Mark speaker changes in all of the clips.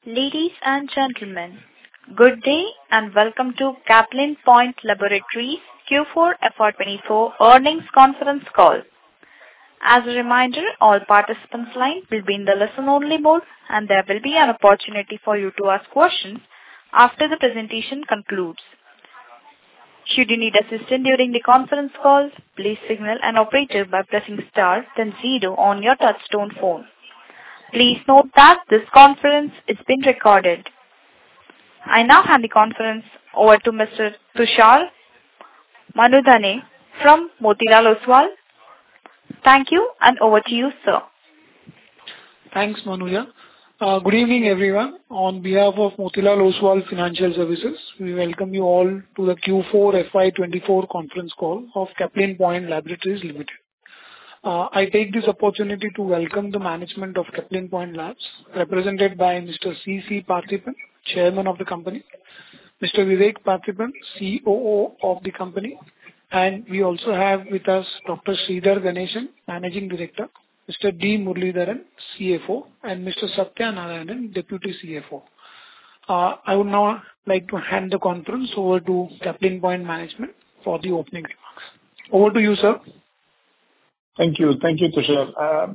Speaker 1: Ladies and gentlemen, good day and welcome to Caplin Point Laboratories Q4 FY24 earnings conference call. As a reminder, all participants' lines will be in the listen-only mode and there will be an opportunity for you to ask questions after the presentation concludes. Should you need assistance during the conference call, please signal an operator by pressing star then 0 on your touchtone phone. Please note that this conference is being recorded. I now hand the conference over to Mr. Tushar Manudhane from Motilal Oswal. Thank you and over to you, sir.
Speaker 2: Thanks, Manuja. Good evening, everyone. On behalf of Motilal Oswal Financial Services, we welcome you all to the Q4 FY24 conference call of Caplin Point Laboratories Limited. I take this opportunity to welcome the management of Caplin Point Labs, represented by Mr. C.C. Parthipan, Chairman of the company, Mr. Vivek Parthipan, COO of the company, and we also have with us Dr. Sridhar Ganesan, Managing Director, Mr. D. Muralidharan, CFO, and Mr. Satya Narayanan, Deputy CFO. I would now like to hand the conference over to Caplin Point Management for the opening remarks. Over to you, sir.
Speaker 3: Thank you, Tushar.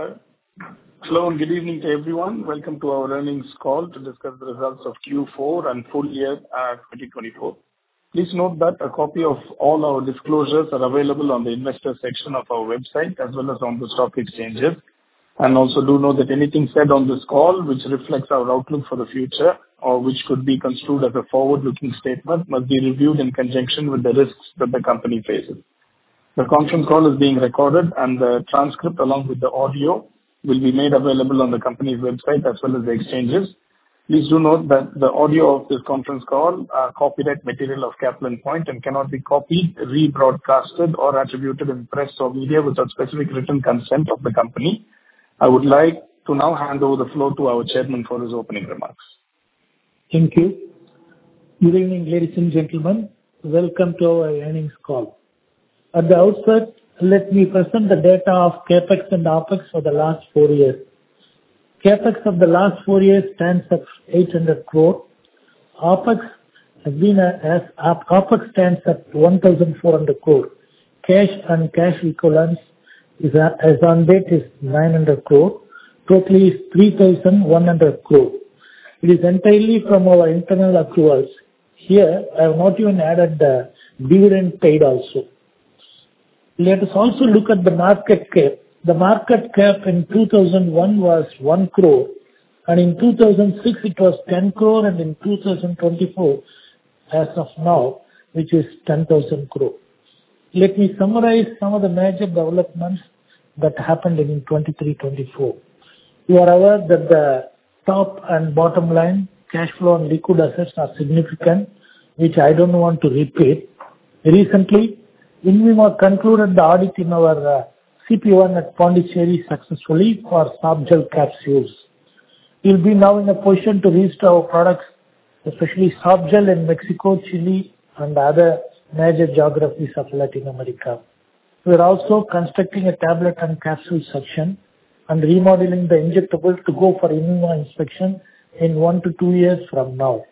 Speaker 3: Hello and good evening to everyone. Welcome to our earnings call to discuss the results of Q4 and full year 2024. Please note that a copy of all our disclosures are available on the investor section of our website as well as on the stock exchanges. And also do know that anything said on this call which reflects our outlook for the future or which could be construed as a forward-looking statement must be reviewed in conjunction with the risks that the company faces. The conference call is being recorded and the transcript along with the audio will be made available on the company's website as well as the exchanges. Please do note that the audio of this conference call are copyright material of Caplin Point and cannot be copied, rebroadcasted or attributed in press or media without specific written consent of the company. I would like to now hand over the floor to our chairman for his opening remarks.
Speaker 4: Thank you. Good evening, ladies and gentlemen. Welcome to our earnings call. At the outset, let me present the data of CAPEX and OPEX for the last 4 years. CAPEX of the last 4 years stands at 800 crore. OPEX stands at 1,400 crore. Cash and cash equivalents as on date is 900 crore. Totally is 3,100 crore. It is entirely from our internal accruals. Here, I have not even added the dividend paid also. Let us also look at the market cap. The market cap in 2001 was 1 crore and in 2006 it was 10 crore and in 2024 as of now which is 10,000 crore. Let me summarize some of the major developments that happened in 23-24. You are aware that the top and bottom line cash flow and liquid assets are significant, which I don't want to repeat. Recently, INVIMA concluded the audit in our CP1 at Pondicherry successfully for softgel capsules. We will be now in a position to register our products, especially softgel in Mexico, Chile and other major geographies of Latin America. We are also constructing a tablet and capsule section and remodeling the injectable to go for INVIMA inspection in 1 to 2 years from now.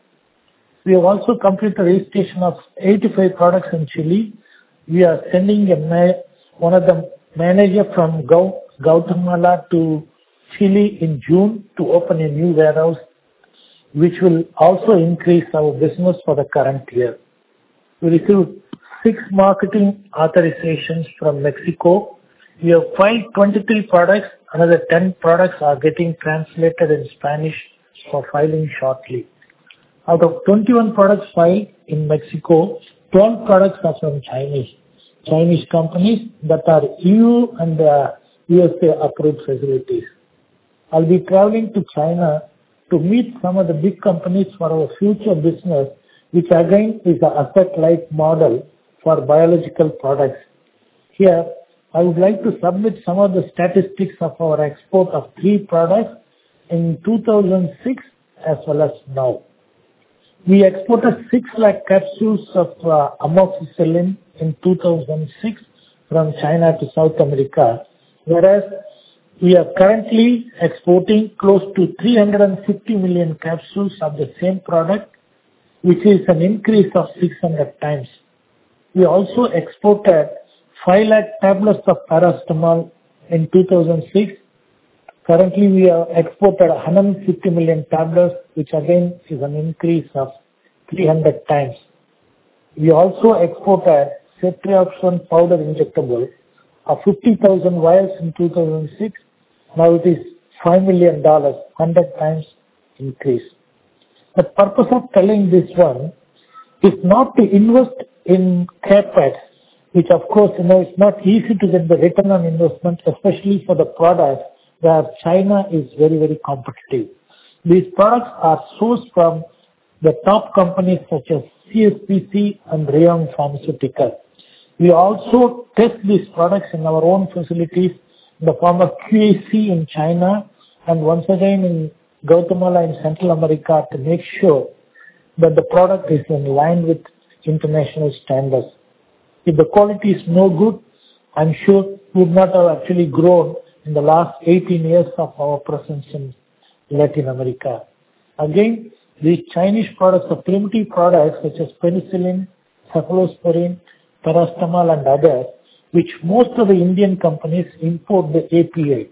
Speaker 4: We have also completed registration of 85 products in Chile. We are sending one of the manager from Guatemala to Chile in June to open a new warehouse, which will also increase our business for the current year. We received 6 marketing authorizations from Mexico. We have filed 23 products. Another 10 products are getting translated in Spanish for filing shortly. Out of 21 products filed in Mexico, 12 products are from Chinese companies that are EU and USA approved facilities. I'll be traveling to China to meet some of the big companies for our future business, which again is an asset-light model for biological products. Here, I would like to submit some of the statistics of our export of 3 products in 2006 as well as now. We exported 6 lakh capsules of amoxicillin in 2006 from China to South America, whereas We are currently exporting close to 350 million capsules of the same product, which is an increase of 600 times. We also exported 5 lakh tablets of paracetamol in 2006. Currently, we have exported 150 million tablets, which again is an increase of 300 times. We also exported ceftriaxone powder injectable of 50,000 vials in 2006. Now it is $5 million, 100 times increase. The purpose of telling this one is not to invest in CapEx, which of course, it's not easy to get the return on investment, especially for the products where China is very, very competitive. These products are sourced from the top companies such as CSPC and Rayong Pharmaceutical. We also test these products in our own facilities in the form of QAC in China and once again in Guatemala in Central America to make sure that the product is in line with international standards. If the quality is no good, I'm sure we would not have actually grown in the last 18 years of our presence in Latin America. Again, these Chinese products are primitive products such as penicillin, cephalosporin, paracetamol and others, which most of the Indian companies import the API.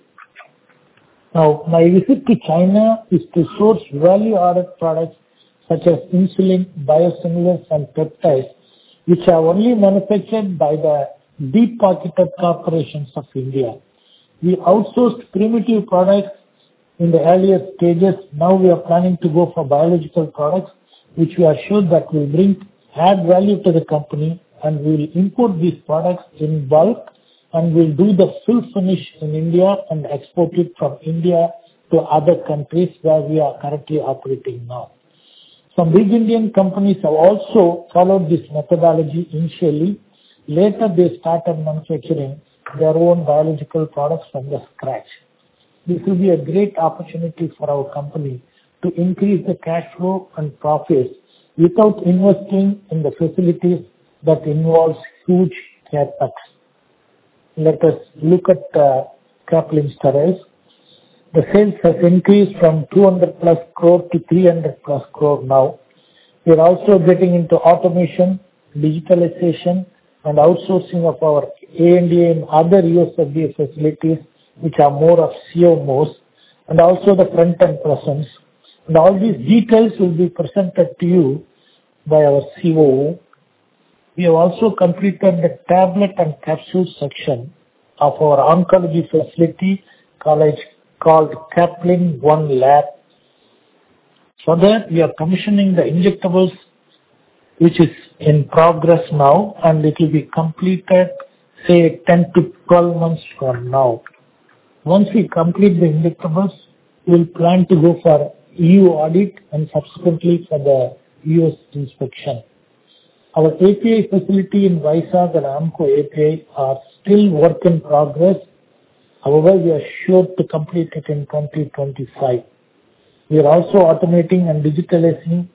Speaker 4: Now, my visit to China is to source value-added products such as insulin, biosimilars and peptides, which are only manufactured by the deep-pocketed corporations of India. We outsourced primitive products in the earlier stages. Now we are planning to go for biological products, which we are sure that will add value to the company, and we will import these products in bulk and we'll do the full finish in India and export it from India to other countries where we are currently operating now. Some big Indian companies have also followed this methodology initially. Later they started manufacturing their own biological products from the scratch. This will be a great opportunity for our company to increase the cash flow and profits without investing in the facilities that involves huge capex. Let us look at Caplin Steriles. The sales has increased from 200 plus crore to 300 plus crore now. We are also getting into automation, digitalization and outsourcing of our A&A and other USFDA facilities, which are more of CMOs, and also the front-end presence. And all these details will be presented to you by our COO. We have also completed the tablet and capsule section of our oncology facility called Caplin One Lab. Further, we are commissioning the injectables, which is in progress now, and it will be completed, say, 10 to 12 months from now. Once we complete the injectables, we will plan to go for EU audit and subsequently for the US inspection. Our API facility in Vizag and Amco API are still work in progress. However, we are sure to complete it in 2025. We are also automating and digitizing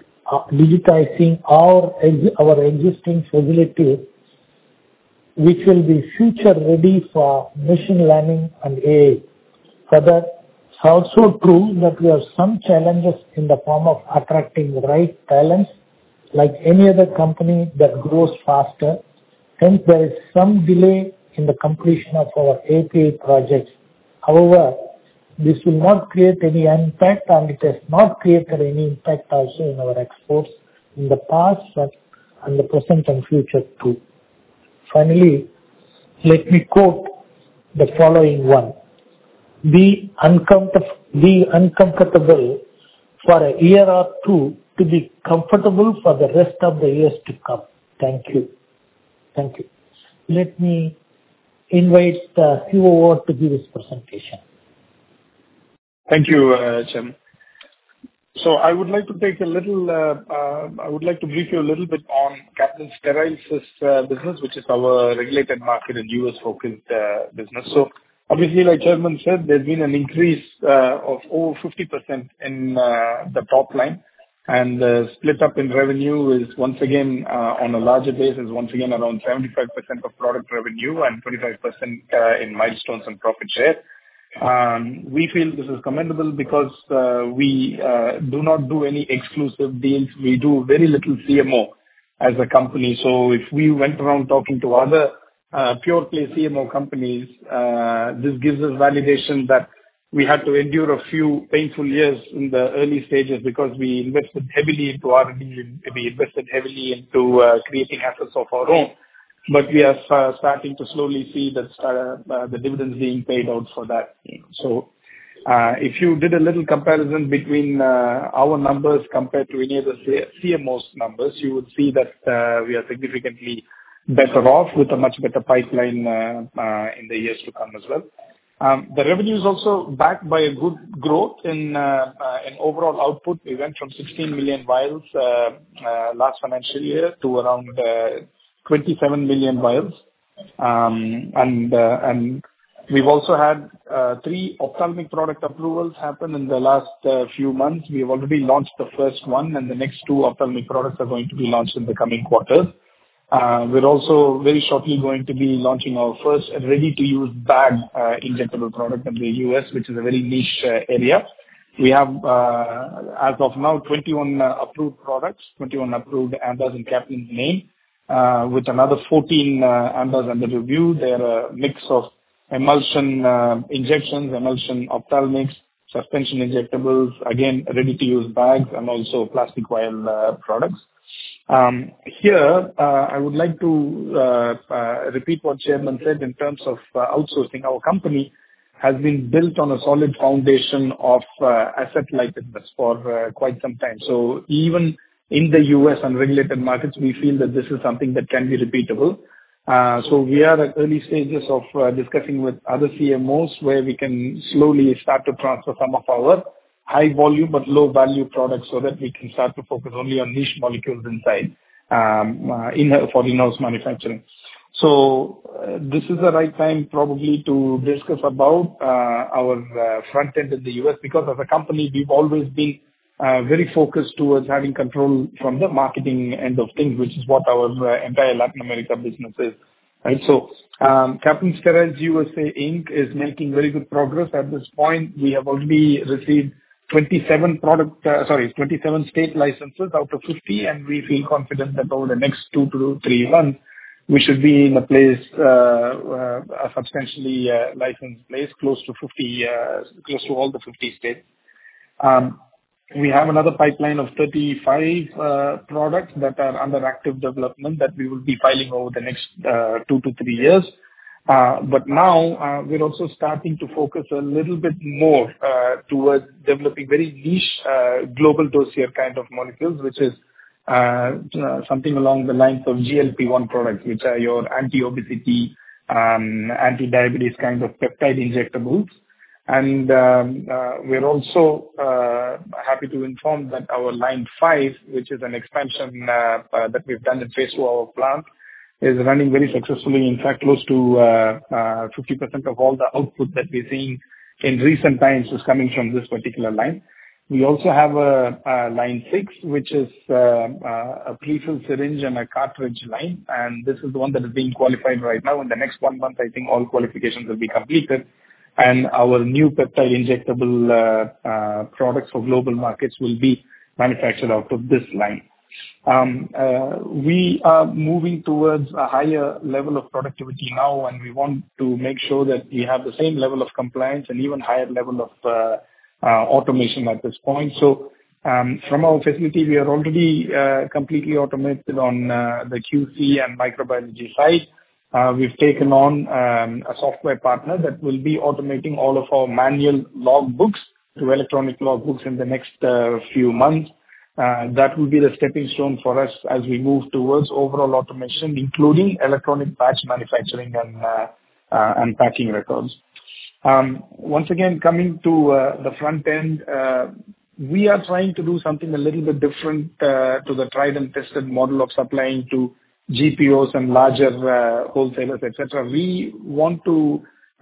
Speaker 4: our existing facilities, which will be future ready for machine learning and AI. Further, it's also true that we have some challenges in the form of attracting the right talents, like any other company that grows faster. Hence, there is some delay in the completion of our API projects. However, this will not create any impact, and it has not created any impact also in our exports in the past and the present and future too. Finally, let me quote the following one. Be uncomfortable for a year or two to be comfortable for the rest of the years to come. Thank you. Thank you. Let me invite the COO to give his presentation.
Speaker 3: Thank you, Chairman. So I would like to take I would like to brief you a little bit on Caplin Steriles' business, which is our regulated market and US-focused business. So obviously, like Chairman said, there's been an increase of over 50% in the top line, and the split up in revenue is once again on a larger base is once again around 75% of product revenue and 25% in milestones and profit share. We feel this is commendable because we do not do any exclusive deals. We do very little CMO as a company. So if we went around talking to other pure play CMO companies, this gives us validation that we had to endure a few painful years in the early stages because we invested heavily into R&D, we invested heavily into creating assets of our own. But we are starting to slowly see that the dividends being paid out for that. So if you did a little comparison between our numbers compared to any other CMO's numbers, you would see that we are significantly better off with a much better pipeline in the years to come as well. The revenue is also backed by a good growth in overall output. We went from 16 million vials last financial year to around 27 million vials. And we've also had 3 ophthalmic product approvals happen in the last few months. We have already launched the first one, and the next 2 ophthalmic products are going to be launched in the coming quarters. We're also very shortly going to be launching our first ready-to-use bag injectable product in the US, which is a very niche area. We have, as of now, 21 approved products, 21 approved ANDAs in Caplin's name, with another 14 ANDAs under review. They are a mix of emulsion injections, emulsion ophthalmics, suspension injectables, again, ready-to-use bags, and also plastic vial products. Here, I would like to repeat what Chairman said in terms of outsourcing. Our company has been built on a solid foundation of asset-light business for quite some time. So even in the US unregulated markets, we feel that this is something that can be repeatable. So we are at early stages of discussing with other CMOs where we can slowly start to transfer some of our high volume but low value products so that we can start to focus only on niche molecules inside for in-house manufacturing. So this is the right time probably to discuss about our front end in the US, because as a company we've always been very focused towards having control from the marketing end of things, which is what our entire Latin America business is. Right. So Caplin Steriles USA Inc. is making very good progress at this point. We have already received 27 state licenses out of 50, and we feel confident that over the next 2 to 3 months, we should be in a place, a substantially licensed place, close to all the 50 states. We have another pipeline of 35 products that are under active development that we will be filing over the next 2 to 3 years. But now we're also starting to focus a little bit more towards developing very niche global dossier kind of molecules, which is something along the lines of GLP-1 products, which are your anti-obesity, anti-diabetes kind of peptide injectables. And we're also happy to inform that our line 5, which is an expansion that we've done in phase 2 of our plant, is running very successfully. In fact, close to 50% of all the output that we're seeing in recent times is coming from this particular line. We also have a line 6, which is a pre-filled syringe and a cartridge line, and this is the one that is being qualified right now. In the next 1 month, I think all qualifications will be completed, and our new peptide injectable products for global markets will be manufactured out of this line. We are moving towards a higher level of productivity now, and we want to make sure that we have the same level of compliance and even higher level of automation at this point. So from our facility, we are already completely automated on the QC and microbiology side. We've taken on a software partner that will be automating all of our manual logbooks to electronic logbooks in the next few months. That will be the stepping stone for us as we move towards overall automation, including electronic batch manufacturing and packing records. Once again, coming to the front end, we are trying to do something a little bit different to the tried and tested model of supplying to GPOs and larger wholesalers, etc. We want to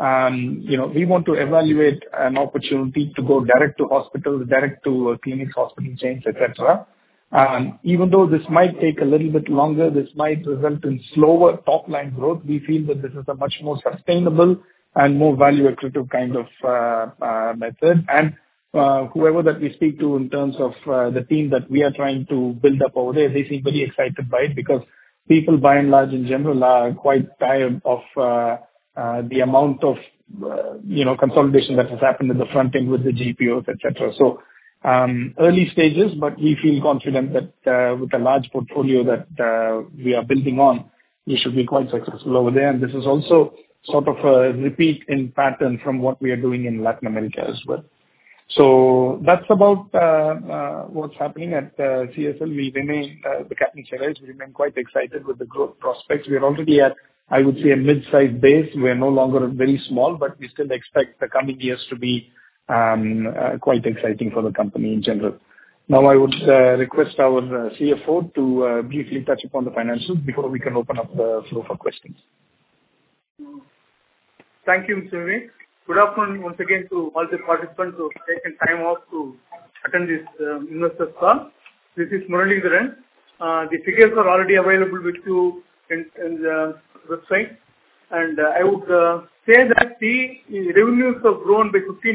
Speaker 3: evaluate an opportunity to go direct to hospitals, direct to clinics, hospital chains, etc. Even though this might take a little bit longer, this might result in slower top line growth. We feel that this is a much more sustainable and more value accretive kind of method. And whoever that we speak to in terms of the team that we are trying to build up over there, they seem very excited by it because people by and large in general are quite tired of the amount of consolidation that has happened in the front end with the GPOs, etc. So early stages, but we feel confident that with a large portfolio that we are building on, we should be quite successful over there. And this is also sort of a repeat in pattern from what we are doing in Latin America as well. So that's about what's happening at CSL. We remain, the Caplin Steriles, we remain quite excited with the growth prospects. We are already at, I would say, a mid-sized base. We are no longer very small, but we still expect the coming years to be quite exciting for the company in general. Now, I would request our CFO to briefly touch upon the financials before we can open up the floor for questions.
Speaker 5: Thank you, Mr. Vivek. Good afternoon once again to all the participants who have taken time off to attend this investors call. This is Muralidharan. The figures are already available with you in the website. And I would say that the revenues have grown by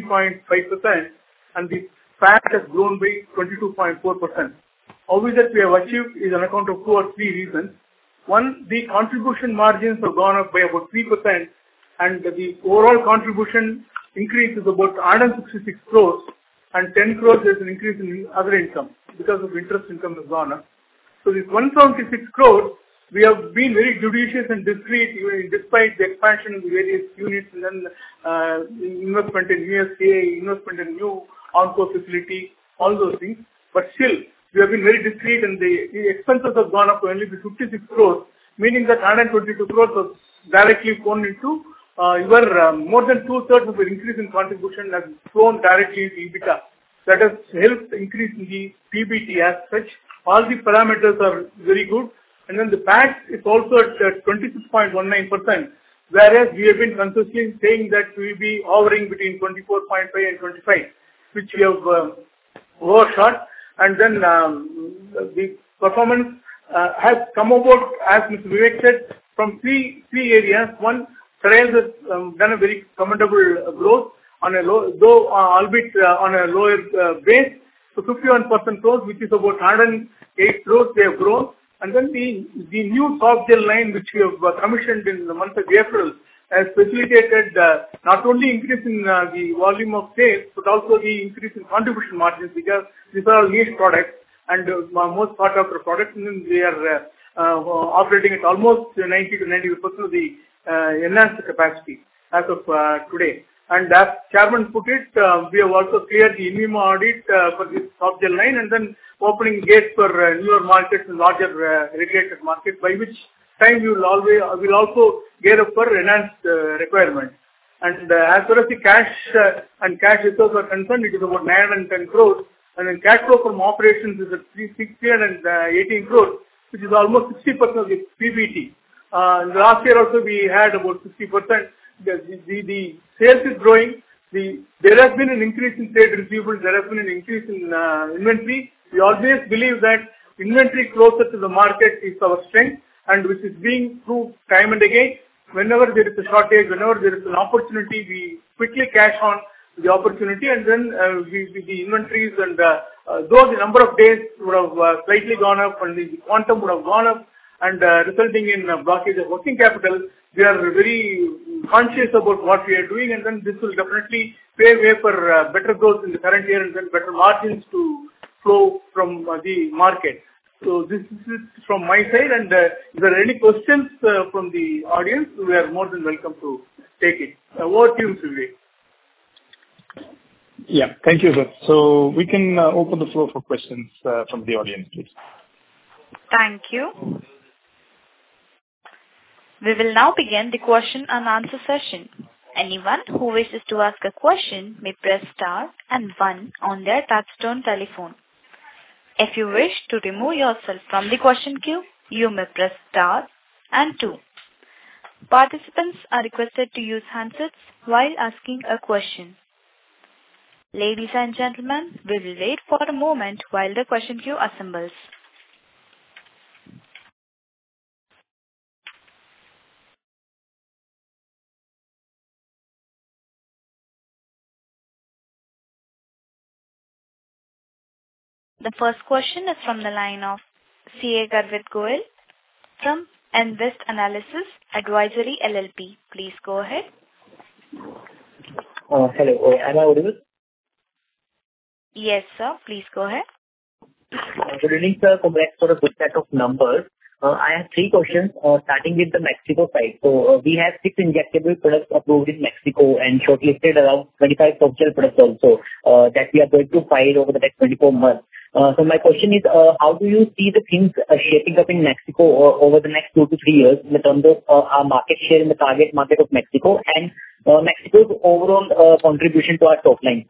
Speaker 5: 15.5% and the PAT has grown by 22.4%. How is that we have achieved is on account of 2 or 3 reasons. One, the contribution margins have gone up by about 3%. And the overall contribution increase is about 166 crores and 10 crores is an increase in other income because of interest income has gone up. So this 176 crores, we have been very judicious and discreet even despite the expansion in the various units and then investment in USA, investment in new onco facility, all those things. But still, we have been very discreet and the expenses have gone up to only 56 crores, meaning that 122 crores was directly flown into more than 2/3 of the increase in contribution has flown directly into EBITDA. That has helped increase in the PBT as such. All the parameters are very good. And then the PAT is also at 26.19%, whereas we have been consistently saying that we will be hovering between 24.5 and 25, which we have overshot. And then the performance has come about, as Mr. Vivek said, from three areas. One, Steriles has done a very commendable growth on a low, though albeit on a lower base. So 51% growth, which is about 108 crores they have grown. And then the new soft gel line, which we have commissioned in the month of April, has facilitated not only increase in the volume of sales, but also the increase in contribution margins, because these are all niche products and most sought after products, and then they are operating at almost 90 to 90% of the enhanced capacity as of today. And as Chairman put it, we have also cleared the INVIMA audit for this soft gel line and then opening gates for newer markets and larger regulated markets, by which time we will also gear up for enhanced requirements. And as far as the cash and cash reserves are concerned, it is about 910 crores. And then cash flow from operations is at 318 crores, which is almost 60% of the PBT. Last year also we had about 60%. The sales is growing. There has been an increase in trade receivables. There has been an increase in inventory. We always believe that inventory closer to the market is our strength, and which is being proved time and again. Whenever there is a shortage, whenever there is an opportunity, we quickly cash on the opportunity, and then the inventories and though the number of days would have slightly gone up and the quantum would have gone up and resulting in blockage of working capital, we are very conscious about what we are doing, and then this will definitely pave way for better growth in the current year and then better margins to flow from the market. So this is from my side, and if there are any questions from the audience, we are more than welcome to take it. Over to you, Mr. Vivek.
Speaker 3: Yeah, thank you, sir. So we can open the floor for questions from the audience, please.
Speaker 1: Thank you. We will now begin the question and answer session. Anyone who wishes to ask a question may press star and 1 on their touchtone telephone. If you wish to remove yourself from the question queue, you may press star and 2. Participants are requested to use handsets while asking a question. Ladies and gentlemen, we will wait for a moment while the question queue assembles. The first question is from the line of CA Garvit Goel from Invest Analysis Advisory LLP. Please go ahead.
Speaker 6: Hello. Am I audible?
Speaker 1: Yes, sir. Please go ahead.
Speaker 6: Good evening, sir. Congrats for a good set of numbers. I have three questions, starting with the Mexico side. So we have 6 injectable products approved in Mexico and shortlisted around 25 softgel products also that we are going to file over the next 24 months. So my question is, how do you see the things shaping up in Mexico over the next 2 to 3 years in terms of our market share in the target market of Mexico and Mexico's overall contribution to our top line?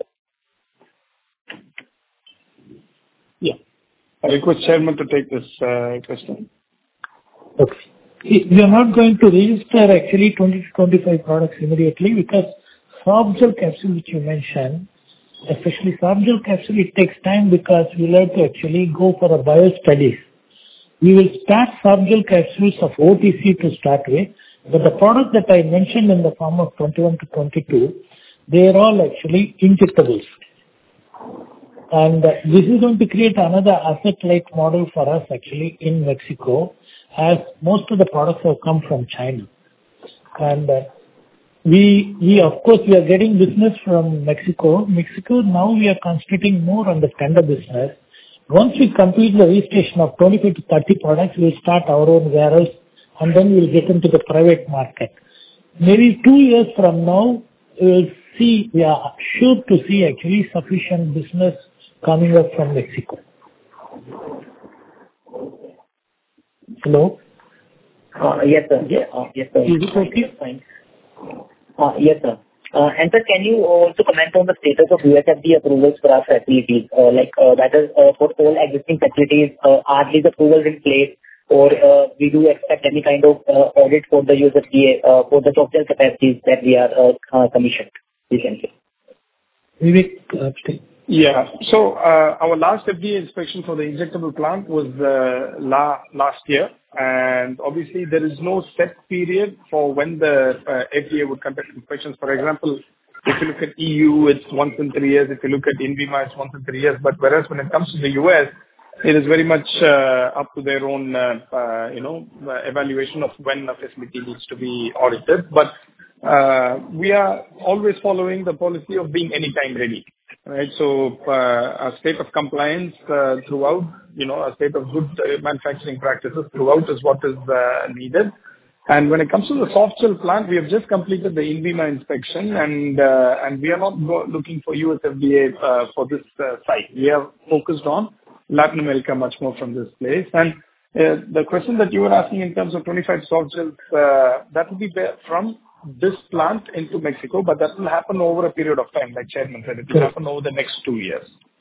Speaker 3: Yeah. I request Chairman to take this question.
Speaker 4: Okay. We are not going to register actually 20 to 25 products immediately because softgel capsule, which you mentioned, especially softgel capsule, it takes time because we will have to actually go for a bio studies. We will start softgel capsules of OTC to start with, but the product that I mentioned in the form of 21 to 22, they are all actually injectables. And this is going to create another asset-light model for us actually in Mexico, as most of the products have come from China. And we of course, we are getting business from Mexico. Now we are concentrating more on the tender business. Once we complete the registration of 25 to 30 products, we will start our own warehouse and then we will get into the private market. Maybe 2 years from now, we are sure to see actually sufficient business coming up from Mexico. Hello?
Speaker 6: Yes, sir. Yes, sir.
Speaker 4: Is it okay?
Speaker 6: Fine. Yes, sir. And sir, can you also comment on the status of USFDA approvals for our facilities? That is, for all existing facilities, are these approvals in place, or we do expect any kind of audit for the USFDA for the softgel capacities that we are commissioned recently?
Speaker 4: Vivek,
Speaker 3: Yeah. So our last FDA inspection for the injectable plant was last year, and obviously there is no set period for when the FDA would conduct inspections. For example, if you look at EU, it's once in 3 years. If you look at INVIMA, it's once in 3 years. But whereas when it comes to the US, it is very much up to their own, evaluation of when a facility needs to be audited. But we are always following the policy of being anytime ready. Right, so a state of compliance throughout, a state of good manufacturing practices throughout is what is needed. And when it comes to the softgel plant, we have just completed the INVIMA inspection, and we are not looking for USFDA for this site. We are focused on Latin America much more from this place. And the question that you were asking in terms of 25 softgels, that will be from this plant into Mexico, but that will happen over a period of time, like Chairman said. It will happen over the next 2 years.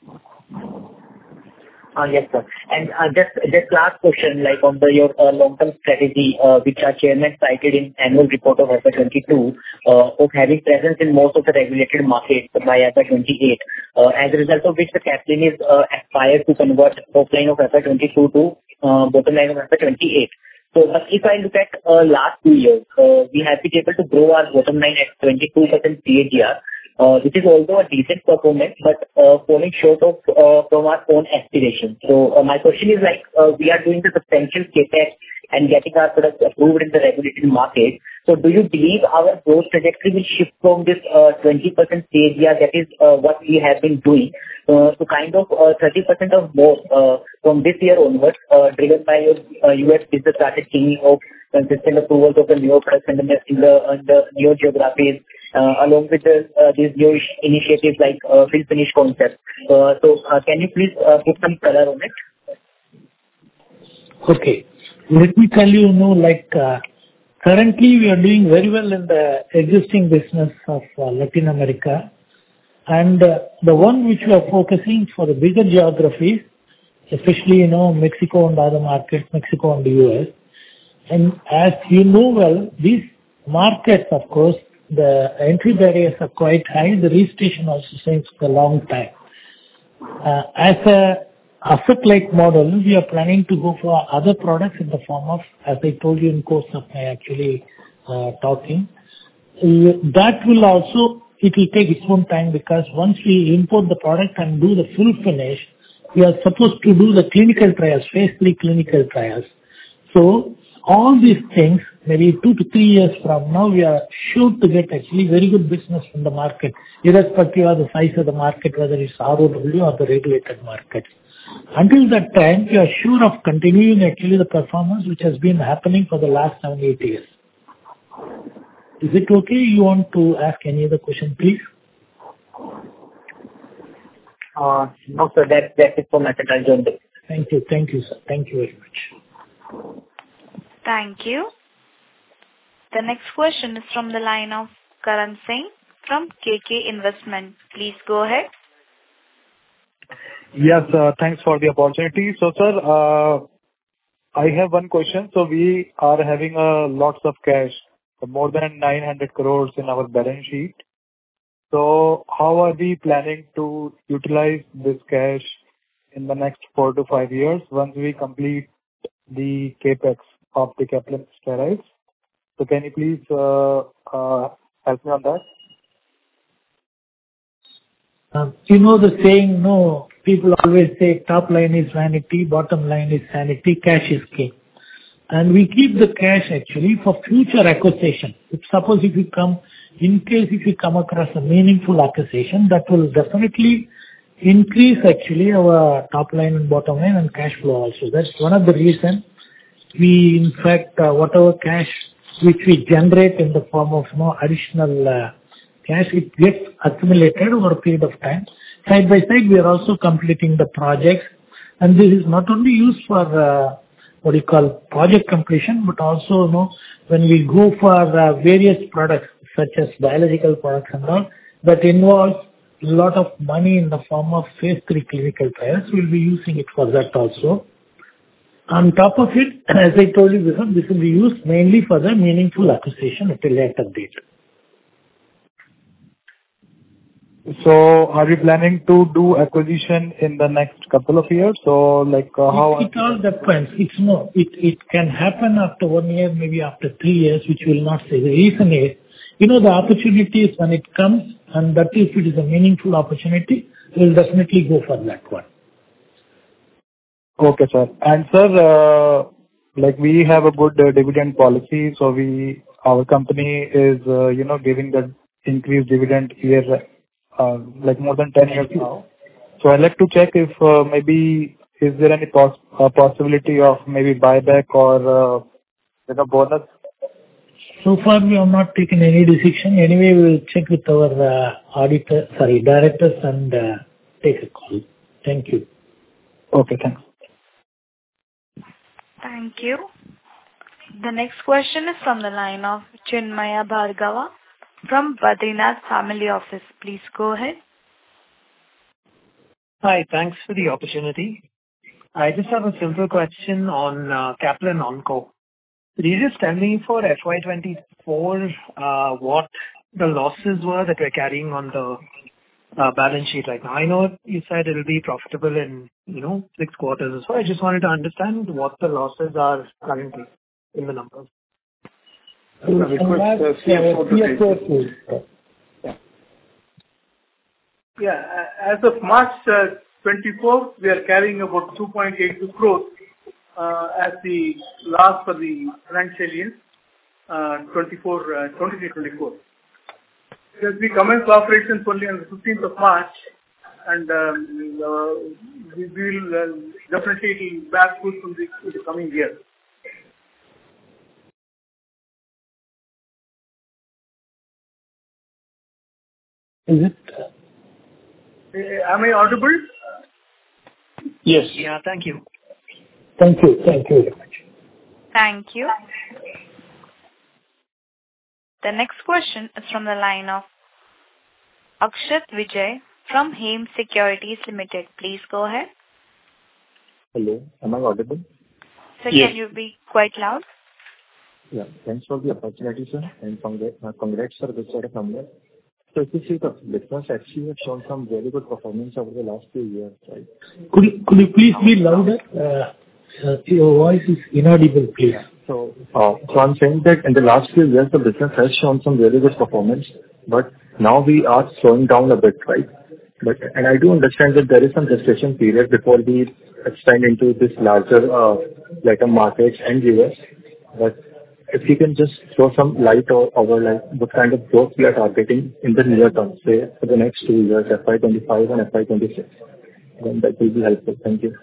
Speaker 6: Yes, sir. And just last question, on your long-term strategy, which our Chairman cited in annual report of FY22, of having presence in most of the regulated markets by FY28, as a result of which the Caplin is aspired to convert top line of FY22 to bottom line of FY28. So, but if I look at last 2 years, we have been able to grow our bottom line at 22% CAGR, which is also a decent performance, but falling short of from our own aspirations. So my question is we are doing the substantial CapEx and getting our products approved in the regulated market. So do you believe our growth trajectory will shift from this 20% CAGR, that is what we have been doing, to kind of 30% or more from this year onwards, driven by your US business started kicking off, consistent approvals of the newer products in the newer geographies, along with these new initiatives like fill finish concept. So can you please put some color on it?
Speaker 4: Okay. Let me tell you, currently we are doing very well in the existing business of Latin America, and the one which we are focusing for the bigger geographies, especially, Mexico and other markets, Mexico and the US. And as you know well, these markets, of course, the entry barriers are quite high. The registration also takes a long time. As a asset-light model, we are planning to go for other products in the form of, as I told you in course of my actually talking. That will also, it will take its own time, because once we import the product and do the full finish, we are supposed to do the clinical trials, phase 3 clinical trials. So all these things, maybe 2 to 3 years from now, we are sure to get actually very good business from the market, irrespective of the size of the market, whether it's ROW or the regulated markets. Until that time, we are sure of continuing actually the performance which has been happening for the last 7-8 years. Is it okay? You want to ask any other question, please?
Speaker 6: No, sir. That's it for my side. I'll join this.
Speaker 4: Thank you, sir. Thank you very much.
Speaker 1: Thank you. The next question is from the line of Karan Singh from KK Investment. Please go ahead.
Speaker 7: Yes, thanks for the opportunity. So, sir, I have one question. So we are having lots of cash, more than 900 crores in our balance sheet. So how are we planning to utilize this cash in the next 4 to 5 years once we complete the capex of the Caplin Steriles? So can you please help me on that?
Speaker 4: You know the saying, no, people always say top line is vanity, bottom line is sanity, cash is king. And we keep the cash actually for future acquisition. If you come across a meaningful acquisition, that will definitely increase actually our top line and bottom line and cash flow also. That's one of the reasons we, in fact, whatever cash which we generate in the form of additional cash, it gets accumulated over a period of time. Side by side, we are also completing the projects, and this is not only used for project completion, but also when we go for various products such as biological products and all, that involves a lot of money in the form of phase 3 clinical trials. We'll be using it for that also. On top of it, as I told you before, this will be used mainly for the meaningful acquisition at a later date.
Speaker 7: So are you planning to do acquisition in the next couple of years? So how?
Speaker 4: It all depends. It can happen after 1 year, maybe after 3 years, which will not say. The reason is, the opportunities when it comes, and that if it is a meaningful opportunity, we'll definitely go for that one.
Speaker 7: Okay, sir. And sir, we have a good dividend policy, so our company is, giving the increased dividend year, more than 10 years now. So I'd like to check if maybe is there any possibility of maybe buyback or bonus?
Speaker 4: So far, we have not taken any decision. Anyway, we will check with our directors and take a call. Thank you.
Speaker 7: Okay, thanks.
Speaker 1: Thank you. The next question is from the line of Chinmaya Bhargava from Badrinath Family Office. Please go ahead.
Speaker 8: Hi, thanks for the opportunity. I just have a simple question on Caplin Onco. Could you just tell me for FY24 what the losses were that we're carrying on the balance sheet right now? I know you said it'll be profitable in 6 quarters. So I just wanted to understand what the losses are currently in the numbers.
Speaker 5: As of March 24, we are carrying about 2.82 crores as the loss for the financial year 23-24. Because we commenced operations only on the 15th of March, and we will definitely back good from the coming year.
Speaker 4: Is it?
Speaker 5: Am I audible?
Speaker 3: Yes.
Speaker 8: Yeah, thank you.
Speaker 4: Thank you. Thank you very much.
Speaker 1: Thank you. The next question is from the line of Akshat Vijay from Hem Securities Limited. Please go ahead.
Speaker 9: Hello, am I audible?
Speaker 1: Sir,
Speaker 3: Yes.
Speaker 1: Can you be quite loud?
Speaker 9: Yeah, thanks for the opportunity, sir, and congrats for this set of numbers. So if you see, the business actually has shown some very good performance over the last few years, right?
Speaker 4: Could you please be louder? Your voice is inaudible, please.
Speaker 9: So I'm saying that in the last few years, the business has shown some very good performance, but now we are slowing down a bit, right? And I do understand that there is some gestation period before we expand into this larger later markets and US. But if you can just throw some light over like what kind of growth we are targeting in the near term, say for the next 2 years, FY25 and FY26, then that will be helpful. Thank you.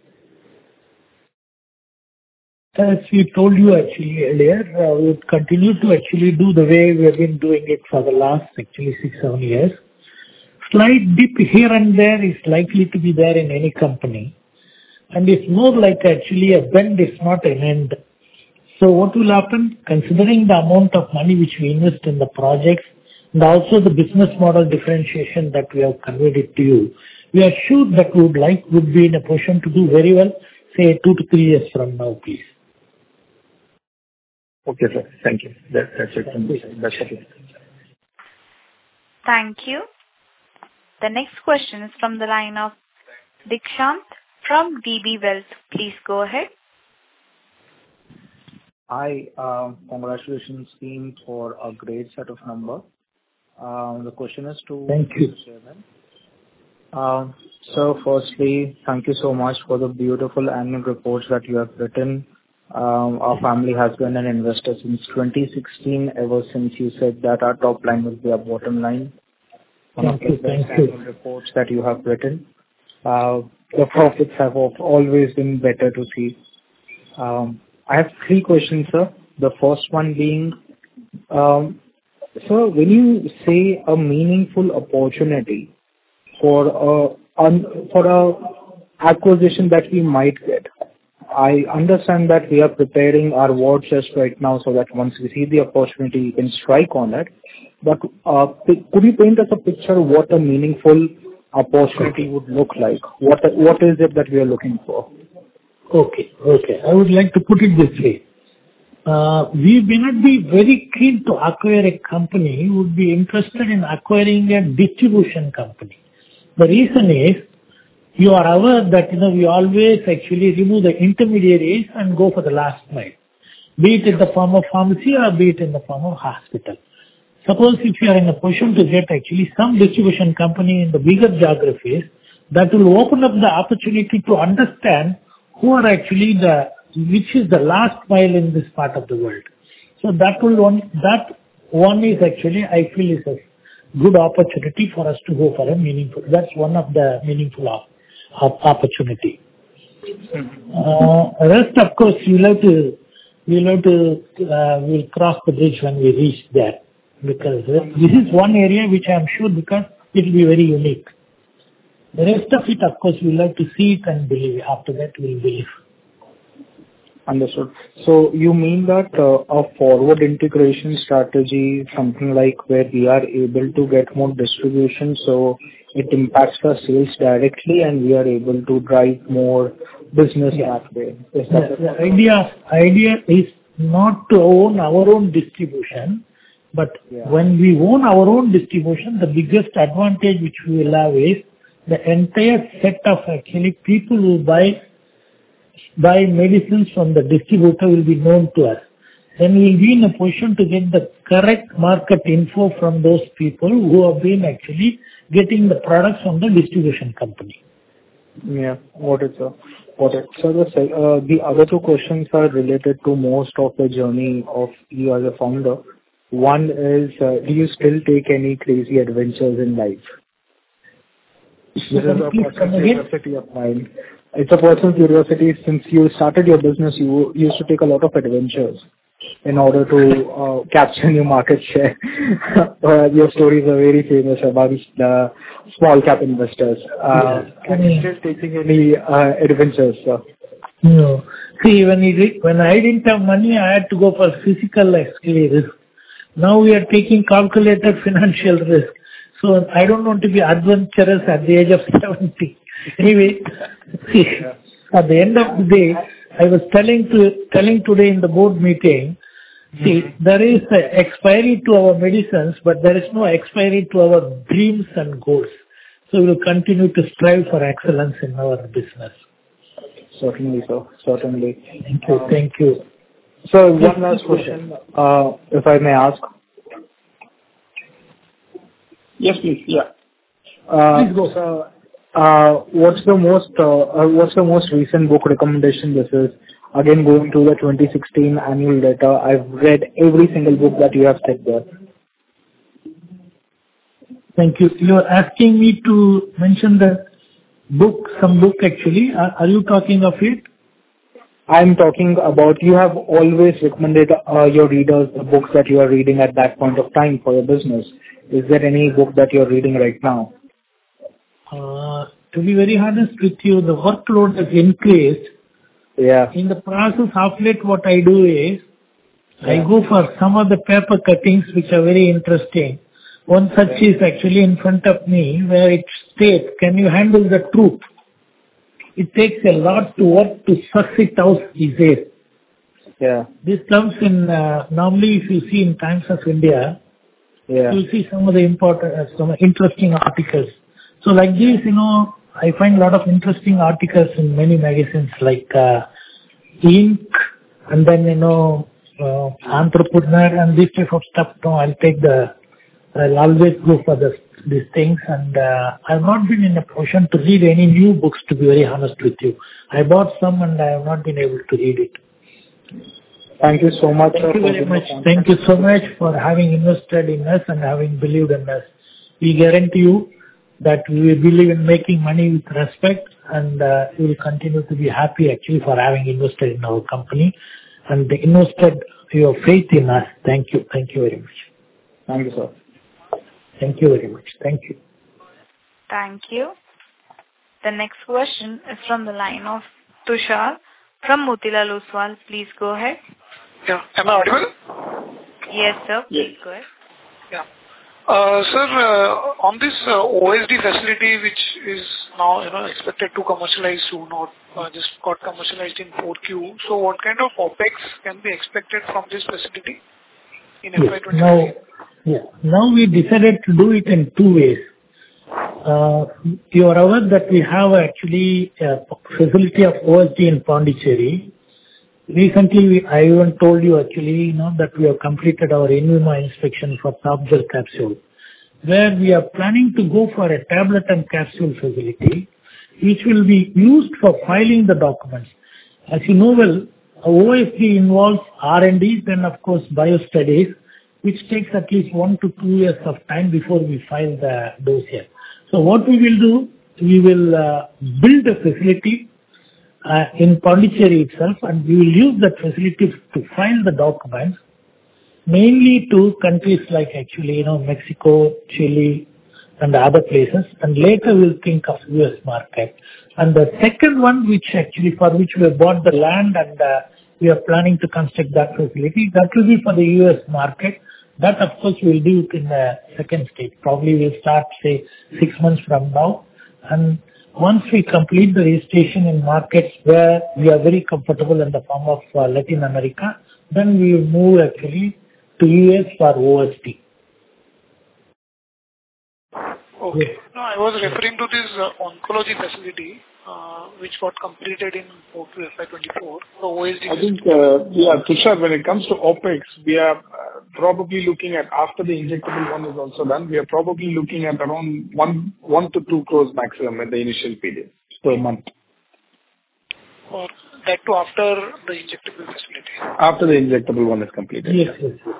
Speaker 4: As we told you actually earlier, we would continue to actually do the way we have been doing it for the last actually 6-7 years. Slight dip here and there is likely to be there in any company. And it's more like actually a bend, it's not an end. So what will happen, considering the amount of money which we invest in the projects and also the business model differentiation that we have conveyed it to you, we are sure that we would be in a position to do very well, say 2 to 3 years from now, please.
Speaker 9: Okay, sir. Thank you. That's it from me. That's okay.
Speaker 1: Thank you. The next question is from the line of Dikshant from DB Wealth. Please go ahead.
Speaker 10: Hi, congratulations team for a great set of numbers. The question is to
Speaker 4: Thank you.
Speaker 10: Chairman. So firstly, thank you so much for the beautiful annual reports that you have written. Our family has been an investor since 2016, ever since you said that our top line will be our bottom line.
Speaker 4: Thank you.
Speaker 10: Annual reports that you have written. The profits have always been better to see. I have 3 questions, sir. The first one being, sir, when you say a meaningful opportunity for a acquisition that we might get, I understand that we are preparing our war chest right now so that once we see the opportunity, we can strike on it. But could you paint us a picture of what a meaningful opportunity would look like? What is it that we are looking for?
Speaker 4: Okay. I would like to put it this way. We may not be very keen to acquire a company. We would be interested in acquiring a distribution company. The reason is, you are aware that, we always actually remove the intermediaries and go for the last mile, be it in the form of pharmacy or be it in the form of hospital. Suppose if you are in a position to get actually some distribution company in the bigger geographies, that will open up the opportunity to understand who are actually which is the last mile in this part of the world. So that one is actually, I feel, is a good opportunity for us to go for a meaningful. That's one of the meaningful opportunity. Rest, of course, we'll cross the bridge when we reach there, because this is one area which I am sure, because it will be very unique. The rest of it, of course, we'll have to see it and believe. After that, we'll believe.
Speaker 10: Understood. So you mean that a forward integration strategy, something like where we are able to get more distribution, so it impacts our sales directly and we are able to drive more business that way. Is that
Speaker 4: the idea is not to own our own distribution, but when we own our own distribution, the biggest advantage which we will have is the entire set of actually people who buy medicines from the distributor will be known to us. Then we will be in a position to get the correct market info from those people who have been actually getting the products from the distribution company.
Speaker 10: Yeah, got it, sir. Got it. So the other 2 questions are related to most of the journey of you as a founder. One is, do you still take any crazy adventures in life? This is a personal curiosity of mine. It's a personal curiosity. Since you started your business, you used to take a lot of adventures in order to capture new market share. Your stories are very famous about the small cap investors. Are you still taking any adventures, sir?
Speaker 4: No. See, when I didn't have money, I had to go for physical actually risk. Now we are taking calculated financial risk. So I don't want to be adventurous at the age of 70. Anyway, see, at the end of the day, I was telling today in the board meeting, see, there is an expiry to our medicines, but there is no expiry to our dreams and goals. So we will continue to strive for excellence in our business.
Speaker 10: Certainly, sir. Certainly.
Speaker 4: Thank you.
Speaker 10: So one last question, if I may ask.
Speaker 3: Yes, please. Yeah.
Speaker 4: Please go.
Speaker 10: So, what's the most recent book recommendation this is? Again, going to the 2016 annual data, I've read every single book that you have said there.
Speaker 4: Thank you. You are asking me to mention the book, some book actually. Are you talking of it?
Speaker 10: I'm talking about, you have always recommended your readers the books that you are reading at that point of time for your business. Is there any book that you're reading right now?
Speaker 4: To be very honest with you, the workload has increased.
Speaker 10: Yeah.
Speaker 4: In the process of late, what I do is, I go for some of the paper cuttings which are very interesting. One such is actually in front of me where it states, can you handle the truth? It takes a lot to work to suss it out these days.
Speaker 10: Yeah.
Speaker 4: This comes in, normally if you see in Times of India, you'll see some of the important, some interesting articles. So like this, I find a lot of interesting articles in many magazines like Inc. and then, Entrepreneur and this type of stuff. I'll always go for these things, and I've not been in a position to read any new books, to be very honest with you. I bought some and I have not been able to read it.
Speaker 10: Thank you so much.
Speaker 4: Thank you very much. Thank you so much for having invested in us and having believed in us. We guarantee you that we will believe in making money with respect, and we will continue to be happy actually for having invested in our company and invested your faith in us. Thank you. Thank you very much.
Speaker 10: Thank you, sir.
Speaker 4: Thank you very much. Thank you.
Speaker 1: Thank you. The next question is from the line of Tushar from Motilal Oswal. Please go ahead.
Speaker 2: Yeah. Am I audible?
Speaker 1: Yes, sir. Please go ahead.
Speaker 2: Yeah. Sir, on this OSD facility, which is now expected to commercialize soon or just got commercialized in 4Q, so what kind of OPEX can be expected from this facility in FY25?
Speaker 4: Now we decided to do it in two ways. You are aware that we have actually a facility of OSD in Pondicherry. Recently, I even told you actually, that we have completed our INVIMA inspection for soft gel capsule, where we are planning to go for a tablet and capsule facility, which will be used for filing the documents. As you know well, OSD involves R&D, then of course biostudies, which takes at least 1 to 2 years of time before we file the dossier. So what we will do, we will build a facility in Pondicherry itself, and we will use that facility to file the documents, mainly to countries like actually, Mexico, Chile, and other places, and later we'll think of US market. And the second one, for which we have bought the land and we are planning to construct that facility, that will be for the US market. That of course we'll do it in the second stage. Probably we'll start, say, 6 months from now. And once we complete the registration in markets where we are very comfortable in the form of Latin America, then we will move actually to US for OSD.
Speaker 2: Okay. Yes. No, I was referring to this oncology facility, which got completed in FY24, the OSD.
Speaker 3: I think, Tushar, when it comes to OPEX, we are probably looking at, after the injectable one is also done, we are probably looking at around 1 to 2 crores maximum in the initial period per month.
Speaker 2: Or that too after the injectable facility?
Speaker 3: After the injectable one is completed.
Speaker 4: Yes.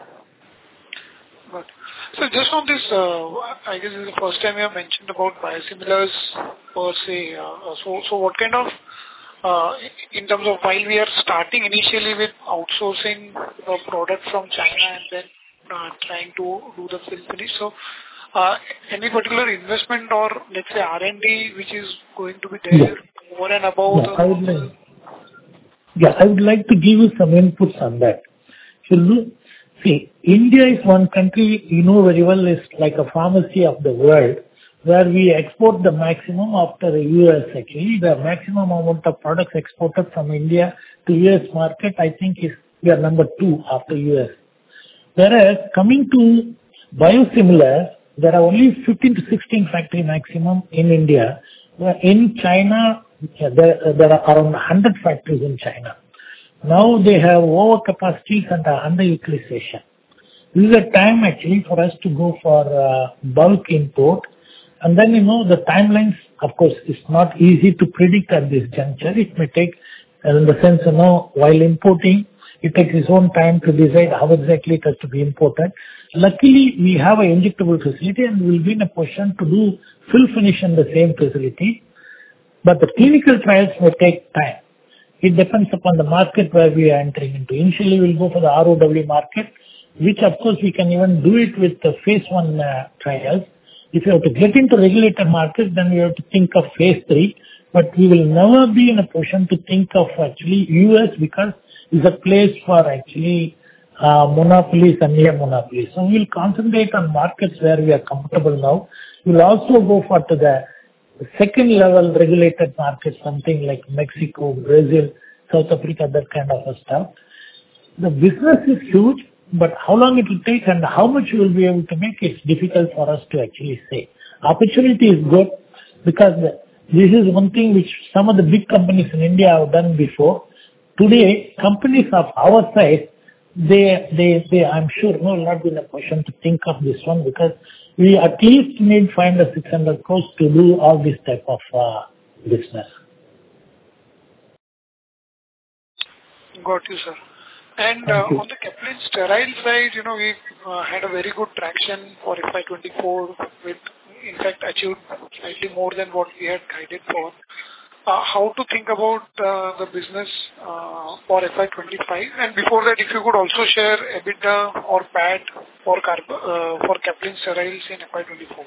Speaker 2: But, so just on this, I guess this is the first time you have mentioned about biosimilars per se. So what kind of, in terms of while we are starting initially with outsourcing the product from China and then trying to do the fill finish. So any particular investment or let's say R&D which is going to be there over and above
Speaker 4: I would like to give you some inputs on that. See, India is one country, very well, is like a pharmacy of the world, where we export the maximum after the US actually. The maximum amount of products exported from India to US market, I think we are number 2 after US. Whereas coming to biosimilars, there are only 15 to 16 factory maximum in India. Where in China, there are around 100 factories in China. Now they have overcapacities and underutilization. This is a time actually for us to go for bulk import, And then, the timelines, of course, it's not easy to predict at this juncture. It may take, in the sense, while importing, it takes its own time to decide how exactly it has to be imported. Luckily, we have an injectable facility and we'll be in a position to do fill finish in the same facility. But the clinical trials may take time. It depends upon the market where we are entering into. Initially, we'll go for the ROW market, which of course we can even do it with the phase 1 trials. If you have to get into regulated markets, then we have to think of phase 3. But we will never be in a position to think of actually US because it's a place for actually monopolies and near monopolies. So we'll concentrate on markets where we are comfortable now. We'll also go for to the second level regulated markets, something like Mexico, Brazil, South Africa, that kind of stuff. The business is huge, but how long it will take and how much you will be able to make, it's difficult for us to actually say. Opportunity is good because this is one thing which some of the big companies in India have done before. Today, companies of our size, they I'm sure will not be in a position to think of this one because we at least need 500 or 600 crores to do all this type of business.
Speaker 2: Got you, sir. And on the Caplin Sterile side, we had a very good traction for FY24 with, in fact, achieved slightly more than what we had guided for. How to think about the business for FY25? And before that, if you could also share EBITDA or PAT for Caplin Steriles in FY24.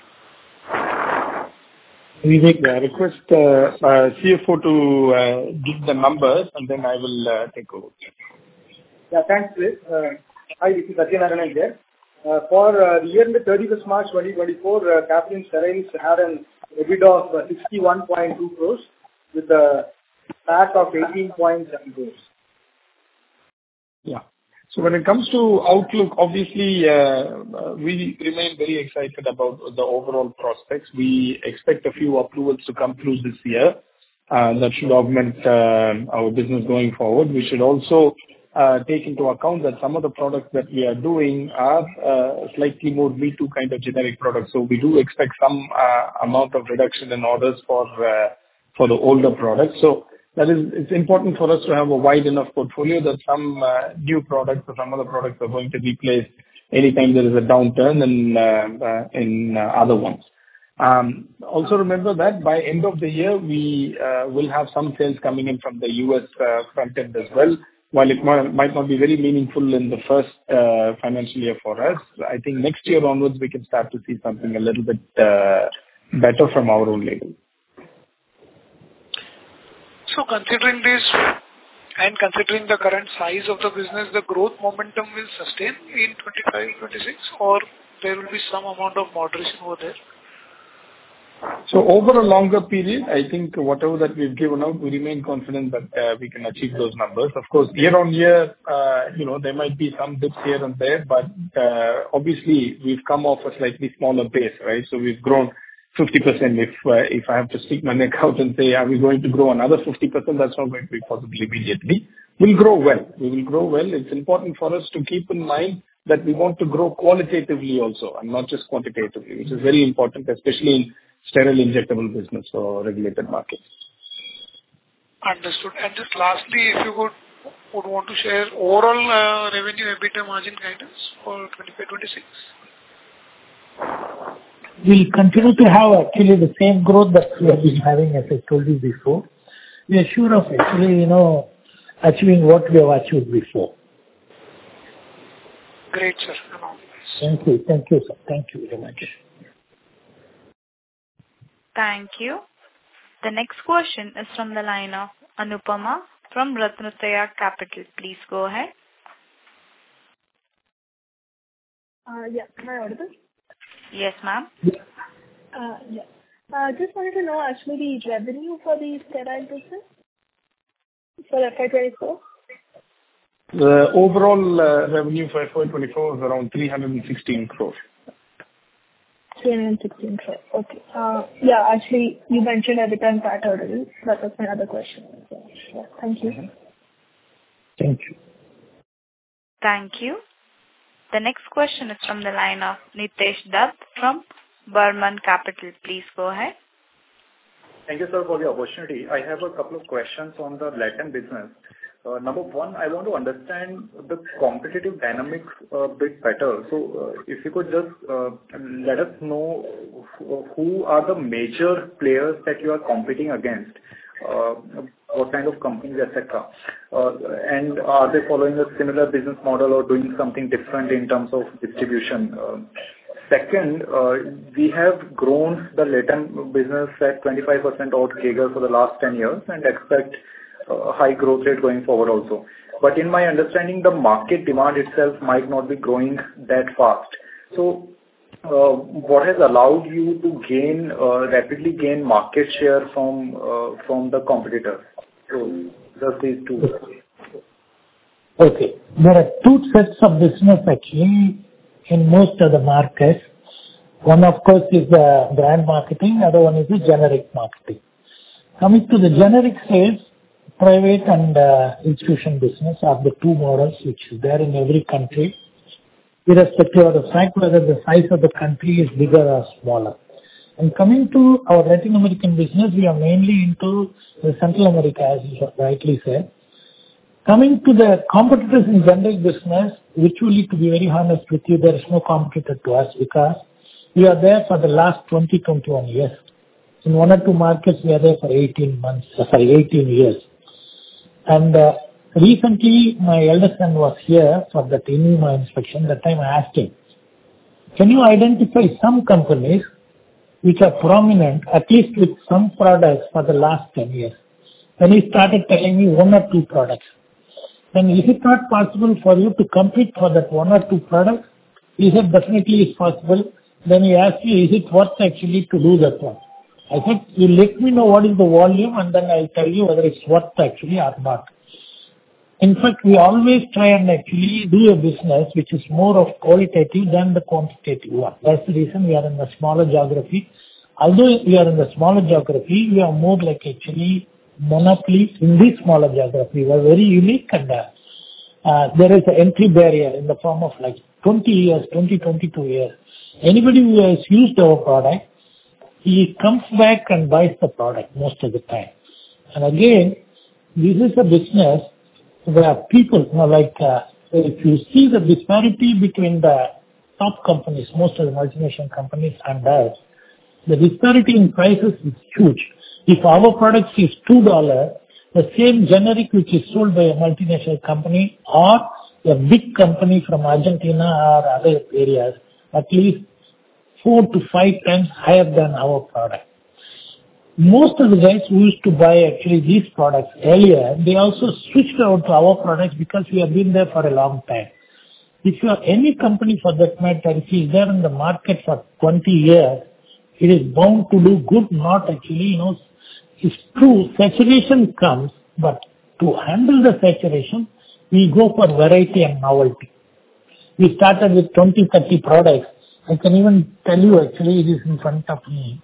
Speaker 3: Vivek, I request CFO to give the numbers and then I will take over.
Speaker 11: Yeah, thanks, Chris. Hi, this is Satyanarayan here. For the year ended 31st March 2024, Caplin Steriles had an EBITDA of 61.2 crores with a PAT of 18.7 crores.
Speaker 3: Yeah. So when it comes to outlook, obviously, we remain very excited about the overall prospects. We expect a few approvals to come through this year that should augment our business going forward. We should also take into account that some of the products that we are doing are slightly more Me-Too kind of generic products. So we do expect some amount of reduction in orders for the older products. So it's important for us to have a wide enough portfolio that some new products or some other products are going to be placed anytime there is a downturn in other ones. Also remember that by end of the year, we will have some sales coming in from the US front end as well. While it might not be very meaningful in the first financial year for us, I think next year onwards we can start to see something a little bit better from our own label.
Speaker 2: So considering this and considering the current size of the business, the growth momentum will sustain in 25-26 or there will be some amount of moderation over there?
Speaker 3: So over a longer period, I think whatever that we've given out, we remain confident that we can achieve those numbers. Of course, year on year, there might be some dips here and there, but obviously we've come off a slightly smaller base, right? So we've grown 50%. If I have to stick my neck out and say, are we going to grow another 50%? That's not going to be possible immediately. We'll grow well. We will grow well. It's important for us to keep in mind that we want to grow qualitatively also and not just quantitatively, which is very important, especially in sterile injectable business or regulated markets.
Speaker 2: Understood. And just lastly, if you would want to share overall revenue EBITDA margin guidance for 25-26?
Speaker 4: We'll continue to have actually the same growth that we have been having, as I told you before. We are sure of actually, achieving what we have achieved before.
Speaker 2: Great, sir.
Speaker 4: Thank you. Thank you, sir. Thank you very much.
Speaker 1: Thank you. The next question is from the line of Anupama from Ratnatraya Capital. Please go ahead.
Speaker 12: Yeah. Am I audible?
Speaker 1: Yes, ma'am.
Speaker 12: Yeah. Just wanted to know actually the revenue for the sterile business for FY24.
Speaker 3: The overall revenue for FY24 is around 316 crores.
Speaker 12: 316 crores. Okay. Yeah, actually, you mentioned EBITDA and PAT already. That was my other question. So, yeah, thank you.
Speaker 4: Thank you.
Speaker 1: Thank you. The next question is from the line of Nitesh Dutt from Burman Capital. Please go ahead.
Speaker 13: Thank you, sir, for the opportunity. I have a couple of questions on the Latin business. Number one, I want to understand the competitive dynamics a bit better. So, if you could just let us know who are the major players that you are competing against, what kind of companies, etc. And are they following a similar business model or doing something different in terms of distribution? Second, we have grown the Latin business at 25% odd CAGR for the last 10 years and expect a high growth rate going forward also. But in my understanding, the market demand itself might not be growing that fast. So, what has allowed you to rapidly gain market share from the competitors? So, just these two.
Speaker 4: Okay. There are two sets of business actually in most of the markets. One, of course, is the brand marketing. The other one is the generic marketing. Coming to the generic sales, private and institution business are the two models which is there in every country, irrespective of the fact whether the size of the country is bigger or smaller. And coming to our Latin American business, we are mainly into the Central America, as you rightly said. Coming to the competitors in generic business, virtually, to be very honest with you, there is no competitor to us because we are there for the last 21 years. In one or two markets, we are there for 18 years. And recently, my eldest son was here for that INVIMA inspection. That time I asked him, can you identify some companies which are prominent, at least with some products for the last 10 years? Then he started telling me one or two products. Then is it not possible for you to compete for that one or two products? He said, definitely it's possible. Then he asked me, is it worth actually to do that one? I said, you let me know what is the volume and then I'll tell you whether it's worth actually or not. In fact, we always try and actually do a business which is more of qualitative than the quantitative one. That's the reason we are in the smaller geography. Although we are in the smaller geography, we are more like actually monopoly in this smaller geography. We are very unique and there is an entry barrier in the form of like 22 years. Anybody who has used our product, he comes back and buys the product most of the time. And again, this is a business where people, if you see the disparity between the top companies, most of the multinational companies and us, the disparity in prices is huge. If our product is $2, the same generic which is sold by a multinational company or a big company from Argentina or other areas, at least 4 to 5 times higher than our product. Most of the guys who used to buy actually these products earlier, they also switched out to our products because we have been there for a long time. If you have any company for that matter, if is there in the market for 20 years, it is bound to do good, not actually, it's true, saturation comes, but to handle the saturation, we go for variety and novelty. We started with 20, 30 products. I can even tell you actually, it is in front of me.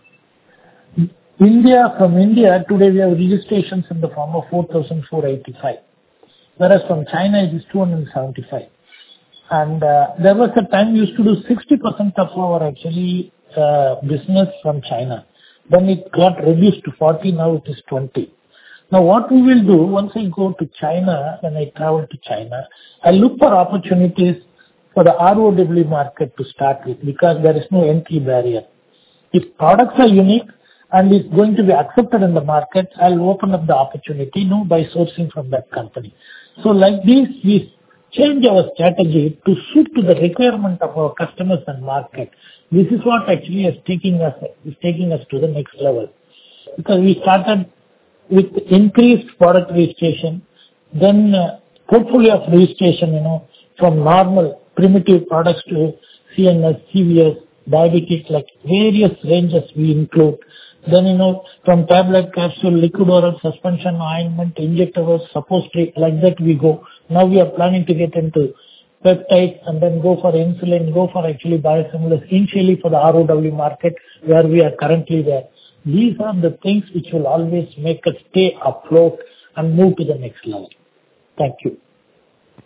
Speaker 4: From India, today we have registrations in the form of 4,485. Whereas from China it is 275. And there was a time we used to do 60% of our actually business from China. Then it got reduced to 40, now it is 20. Now what we will do, once I go to China, when I travel to China, I look for opportunities for the ROW market to start with because there is no entry barrier. If products are unique and it's going to be accepted in the market, I'll open up the opportunity by sourcing from that company. So like this, we change our strategy to suit to the requirement of our customers and market. This is what actually is taking us to the next level. Because we started with increased product registration, then portfolio of registration, from normal primitive products to CNS, CVS, diabetic, like various ranges we include. Then, from tablet, capsule, liquid oral, suspension, ointment, injectables, suppository, like that we go. Now we are planning to get into peptides and then go for insulin, go for actually biosimilars, initially for the ROW market where we are currently there. These are the things which will always make us stay afloat and move to the next level. Thank you.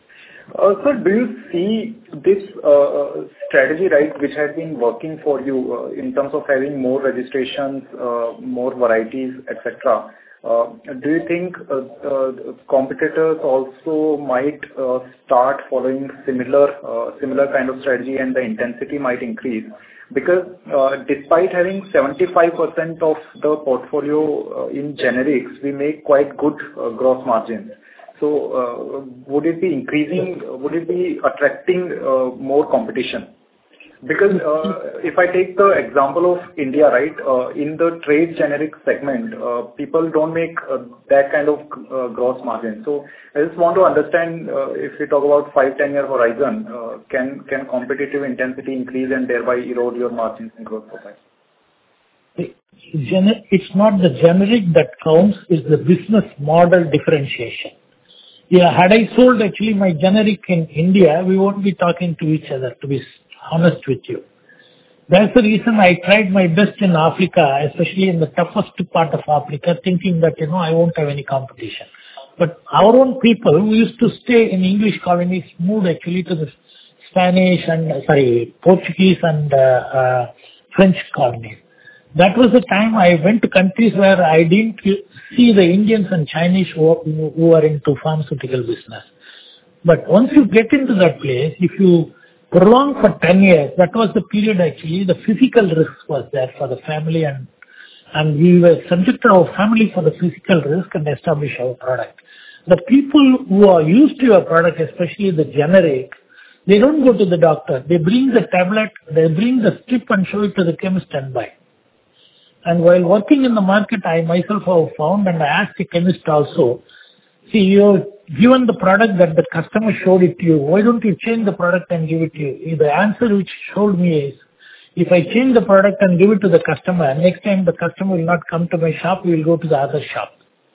Speaker 13: Sir, do you see this strategy, right, which has been working for you in terms of having more registrations, more varieties, etc.? Do you think competitors also might start following similar kind of strategy and the intensity might increase? Because despite having 75% of the portfolio in generics, we make quite good gross margins. So would it be attracting more competition? Because if I take the example of India, right, in the trade generic segment, people don't make that kind of gross margin. So I just want to understand, if we talk about 5-10 year horizon, can competitive intensity increase and thereby erode your margins and growth profile?
Speaker 4: It's not the generic that counts, it's the business model differentiation. Yeah, had I sold actually my generic in India, we won't be talking to each other, to be honest with you. That's the reason I tried my best in Africa, especially in the toughest part of Africa, thinking that, I won't have any competition. But our own people who used to stay in English colonies moved actually to the Portuguese and French colonies. That was the time I went to countries where I didn't see the Indians and Chinese who are into pharmaceutical business. But once you get into that place, if you prolong for 10 years, that was the period actually, the physical risk was there for the family and we were subject to our family for the physical risk and establish our product. The people who are used to your product, especially the generic, they don't go to the doctor. They bring the tablet, they bring the strip and show it to the chemist and buy. And while working in the market, I myself have found, and I asked the chemist also, see, you're given the product that the customer showed it to you. Why don't you change the product and give it to you? The answer which showed me is, if I change the product and give it to the customer, next time the customer will not come to my shop, we will go to the other shop.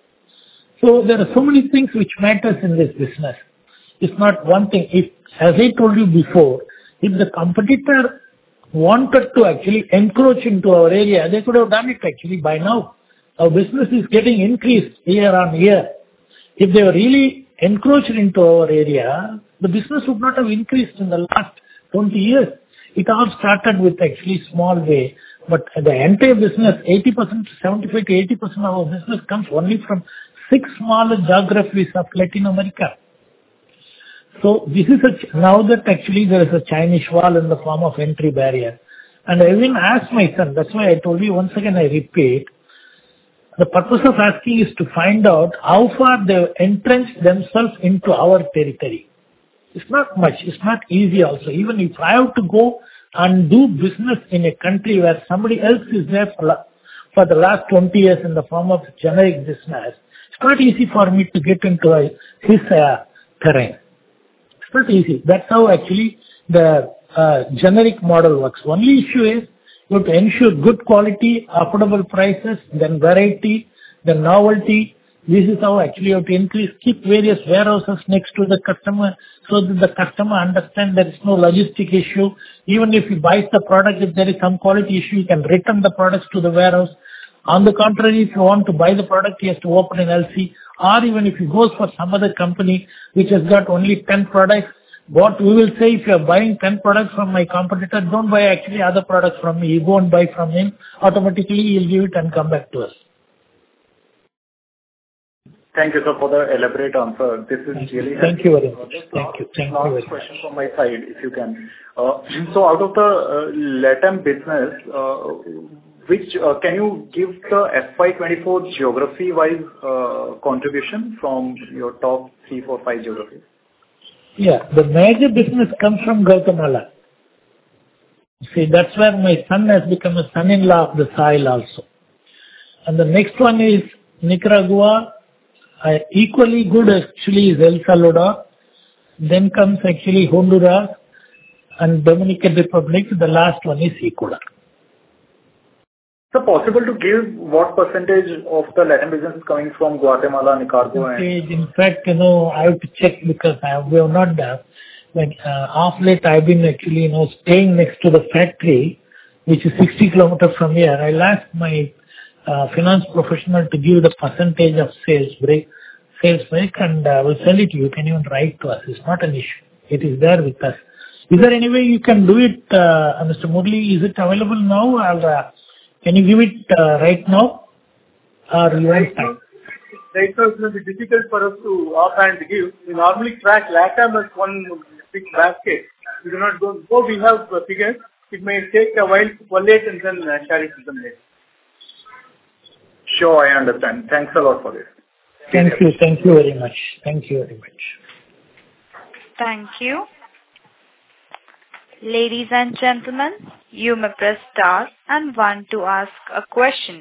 Speaker 4: So there are so many things which matters in this business. It's not one thing. If, as I told you before, if the competitor wanted to actually encroach into our area, they could have done it actually by now. Our business is getting increased year on year. If they were really encroached into our area, the business would not have increased in the last 20 years. It all started with actually small way, but the entire business, 80%, 75 to 80% of our business comes only from 6 smaller geographies of Latin America. So this is now that actually there is a Chinese wall in the form of entry barrier. And I even asked my son, that's why I told you once again I repeat, the purpose of asking is to find out how far they entrenched themselves into our territory. It's not much, it's not easy also. Even if I have to go and do business in a country where somebody else is there for the last 20 years in the form of generic business, it's not easy for me to get into his terrain. It's not easy. That's how actually the generic model works. Only issue is you have to ensure good quality, affordable prices, then variety, then novelty. This is how actually you have to increase, keep various warehouses next to the customer so that the customer understands there is no logistic issue. Even if he buys the product, if there is some quality issue, you can return the products to the warehouse. On the contrary, if you want to buy the product, he has to open an LC. Or even if he goes for some other company which has got only 10 products, what we will say, if you are buying 10 products from my competitor, don't buy actually other products from me. You go and buy from him, automatically he'll give it and come back to us.
Speaker 13: Thank you, sir, for the elaborate answer. This is really helpful.
Speaker 4: Thank you very much. Thank you.
Speaker 13: Last question from my side, if you can. So out of the LATAM business, which can you give the FY24 geography-wise contribution from your top 3, 4, 5 geographies?
Speaker 4: Yeah, the major business comes from Guatemala. See, that's where my son has become a son-in-law of the soil also. And the next one is Nicaragua. Equally good actually is El Salvador. Then comes actually Honduras and Dominican Republic. The last one is Ecuador.
Speaker 13: So possible to give what percentage of the Latin business is coming from Guatemala, Nicaragua?
Speaker 4: In fact, I have to check because we have not done. Off late, I've been actually, staying next to the factory, which is 60 kilometers from here. I'll ask my finance professional to give the percentage of sales break. sales rep, and we'll sell it to you. You can even write to us. It's not an issue. It is there with us. Is there any way you can do it, Mr. Murli? Is it available now, or can you give it right now, or you want time?
Speaker 5: Right now, it will be difficult for us to offhand give. We normally track LATAM as one big basket. We do not go. Though we have figures, it may take a while to collate and then share it with them later.
Speaker 13: Sure, I understand. Thanks a lot for this.
Speaker 4: Thank you. Thank you very much. Thank you very much.
Speaker 1: Thank you. Ladies and gentlemen, you may press star and 1 to ask a question.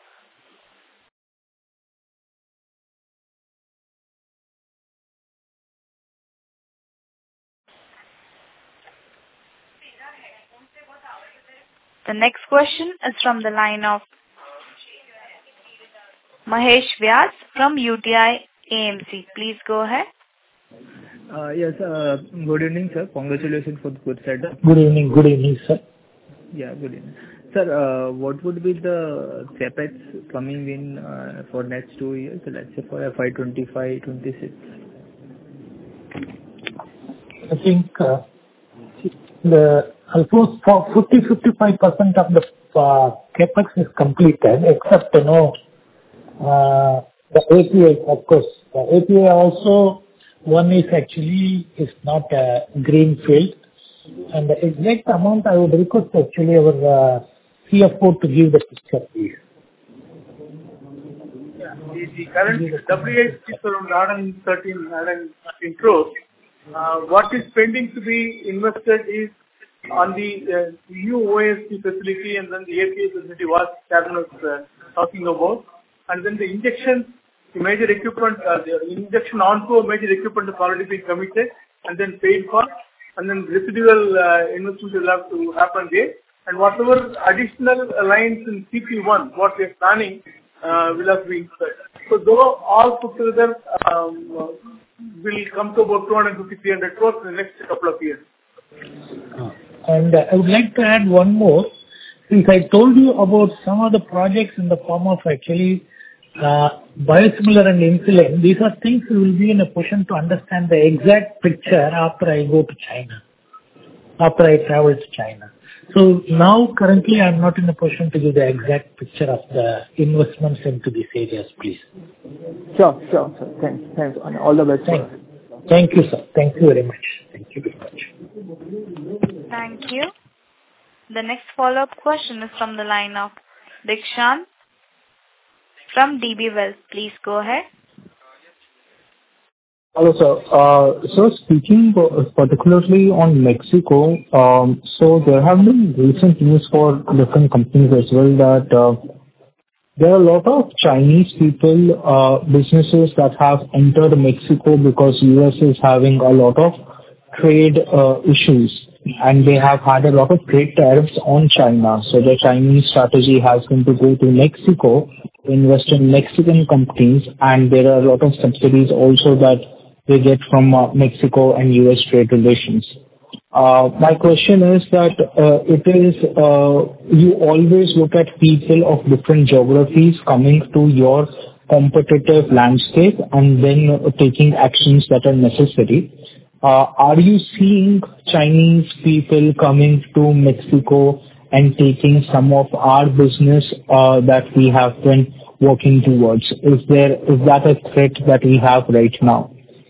Speaker 1: The next question is from the line of Mahesh Vyas from UTI AMC. Please go ahead.
Speaker 14: Yes, good evening, sir. Congratulations for the good setup.
Speaker 4: Good evening, sir.
Speaker 14: Yeah, good evening. Sir, what would be the CapEx coming in for next 2 years, let's say for FY 25-26?
Speaker 4: I think almost 50-55% of the capex is completed, except the API, of course. The API also, one is not a green field, and the exact amount I would request actually our CFO to give the picture, please.
Speaker 5: Yeah, the current WIP is around 113 crores. What is pending to be invested is on the new OSD facility and then the API facility what Chairman was talking about. And then the injection, the major equipment, the injection onto major equipment has already been committed and then paid for. And then residual investment will have to happen there. And whatever additional lines in CP1, what we are planning, will have to be incurred. So though all put together will come to about 250-300 crores in the next couple of years.
Speaker 4: And I would like to add one more. Since I told you about some of the projects in the form of actually biosimilar and insulin, these are things we will be in a position to understand the exact picture after I go to China, after I travel to China. So now currently I am not in a position to give the exact picture of the investments into these areas, please.
Speaker 14: Sure, sir. Thanks. And all the best.
Speaker 4: Thank you, sir. Thank you very much. Thank you very much.
Speaker 1: Thank you. The next follow-up question is from the line of Dikshant from DB Wealth. Please go ahead.
Speaker 9: Hello, sir. So speaking particularly on Mexico, so there have been recent news for different companies as well that there are a lot of Chinese people, businesses that have entered Mexico because US is having a lot of trade issues, and they have had a lot of trade tariffs on China. So the Chinese strategy has been to go to Mexico, invest in Mexican companies, and there are a lot of subsidies also that they get from Mexico and US trade relations. My question is that you always look at people of different geographies coming to your competitive landscape and then taking actions that are necessary. Are you seeing Chinese people coming to Mexico and taking some of our business that we have been working towards? Is that a threat that we have right now?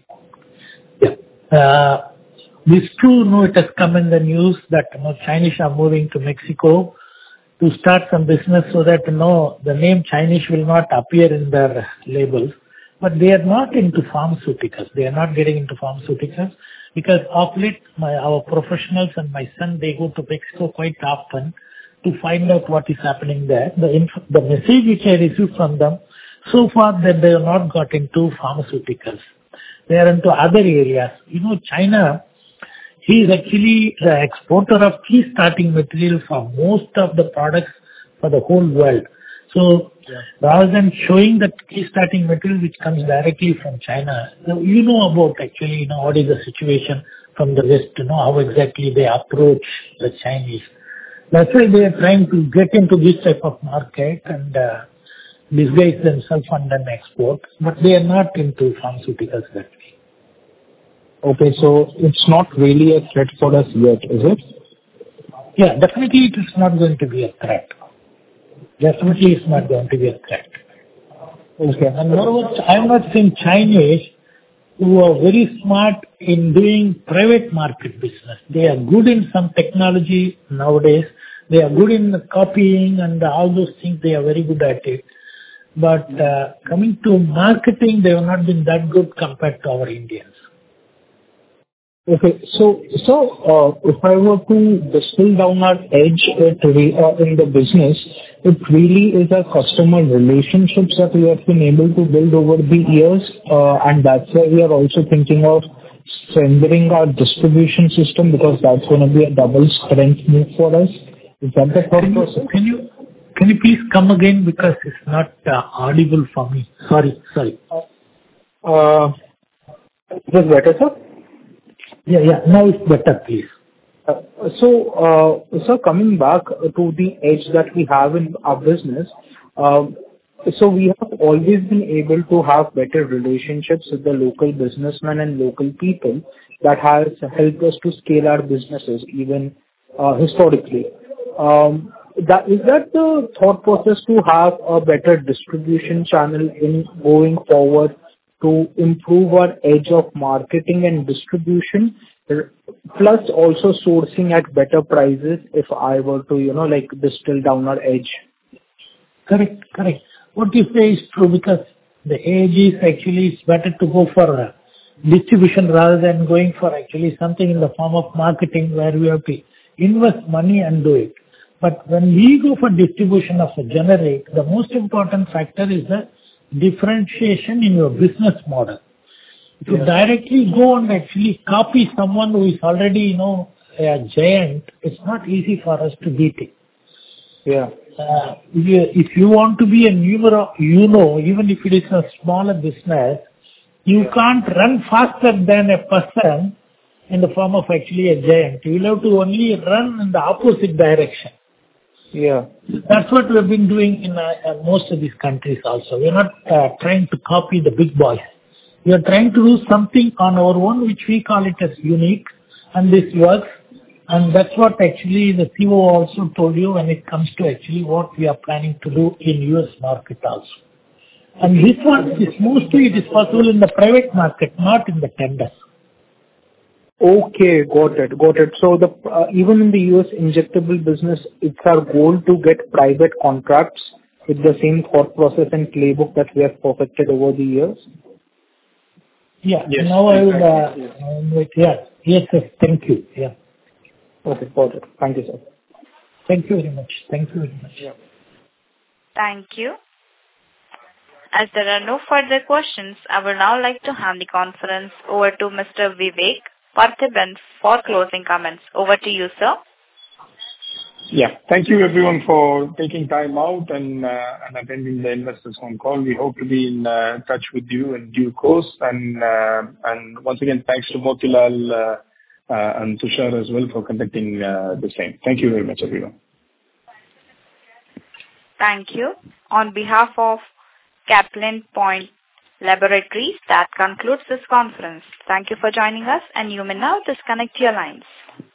Speaker 4: This too, it has come in the news that Chinese are moving to Mexico to start some business so that the name Chinese will not appear in their labels. But they are not into pharmaceuticals. They are not getting into pharmaceuticals because of late our professionals and my son, they go to Mexico quite often to find out what is happening there. The message which I received from them so far that they have not got into pharmaceuticals. They are into other areas. China, he is actually the exporter of key starting material for most of the products for the whole world. So rather than showing the key starting material which comes directly from China, about actually, what is the situation from the West, how exactly they approach the Chinese. That's why they are trying to get into this type of market, and disguise themselves and then export, but they are not into pharmaceuticals that way.
Speaker 10: Okay, so it's not really a threat for us yet, is it?
Speaker 4: Yeah, definitely it is not going to be a threat. Definitely it's not going to be a threat.
Speaker 10: Okay.
Speaker 4: And moreover, I have not seen Chinese who are very smart in doing private market business. They are good in some technology nowadays. They are good in copying and all those things. They are very good at it. But coming to marketing, they have not been that good compared to our Indians.
Speaker 10: Okay. So, if I were to distill down our edge in the business, it really is our customer relationships that we have been able to build over the years, and that's why we are also thinking of strengthening our distribution system, because that's going to be a double strength move for us. Is that the thought process?
Speaker 4: Can you please come again, because it's not audible for me. Sorry.
Speaker 10: Is this better, sir?
Speaker 4: Yeah. Now it's better, please.
Speaker 10: So, coming back to the edge that we have in our business, so we have always been able to have better relationships with the local businessmen and local people that has helped us to scale our businesses even historically. Is that the thought process, to have a better distribution channel in going forward to improve our edge of marketing and distribution, plus also sourcing at better prices, if I were to, distill down our edge?
Speaker 4: Correct. What you say is true, because the edge is actually, it's better to go for distribution rather than going for actually something in the form of marketing where we have to invest money and do it. But when we go for distribution of a generic, the most important factor is the differentiation in your business model. If you directly go and actually copy someone who is already, a giant, it's not easy for us to beat it.
Speaker 10: Yeah.
Speaker 4: If you want to be a even if it is a smaller business, you can't run faster than a person in the form of actually a giant. You will have to only run in the opposite direction.
Speaker 10: Yeah.
Speaker 4: That's what we have been doing in most of these countries also. We are not trying to copy the big boys. We are trying to do something on our own, which we call it as unique, and this works. And that's what actually the CEO also told you when it comes to actually what we are planning to do in US market also. And this one is mostly it is possible in the private market, not in the tenders.
Speaker 10: Okay, got it. So even in the US injectable business, it's our goal to get private contracts with the same thought process and playbook that we have perfected over the years.
Speaker 4: Yeah.
Speaker 10: Yes,
Speaker 4: now
Speaker 10: exactly.
Speaker 4: I will. Yes. Thank you. Yeah.
Speaker 10: Okay, got it. Thank you, sir.
Speaker 4: Thank you very much.
Speaker 10: Yeah.
Speaker 1: Thank you. As there are no further questions, I would now like to hand the conference over to Mr. Vivek Partheeban for closing comments. Over to you, sir.
Speaker 3: Yeah. Thank you everyone for taking time out and attending the investors phone call. We hope to be in touch with you in due course. And once again, thanks to Motilal and Tushar as well for conducting the same. Thank you very much, everyone.
Speaker 1: Thank you. On behalf of Caplin Point Laboratories, that concludes this conference. Thank you for joining us, and you may now disconnect your lines.